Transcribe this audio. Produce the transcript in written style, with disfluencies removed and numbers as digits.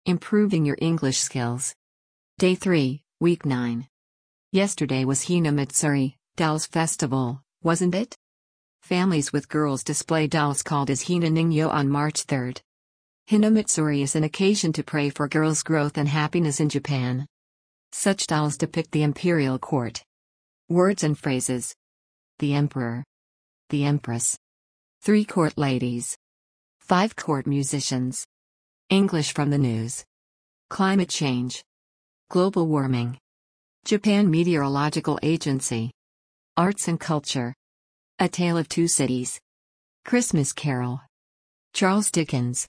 Improving your English skills. Day 3, Week 9. Yesterday was Hinamatsuri, Dolls Festival, wasn't it? Families with girls display dolls called as Hina Ningyo on March 3. Hinamatsuri is an occasion to pray for girls' growth and happiness in Japan. Such dolls depict the imperial court. Words and phrases. The emperor. The empress. 3 court ladies. 5 court musicians. English from the news. Climate change. Global warming. Japan Meteorological Agency. Arts and culture. A Tale of Two Cities. Christmas Carol. Charles Dickens.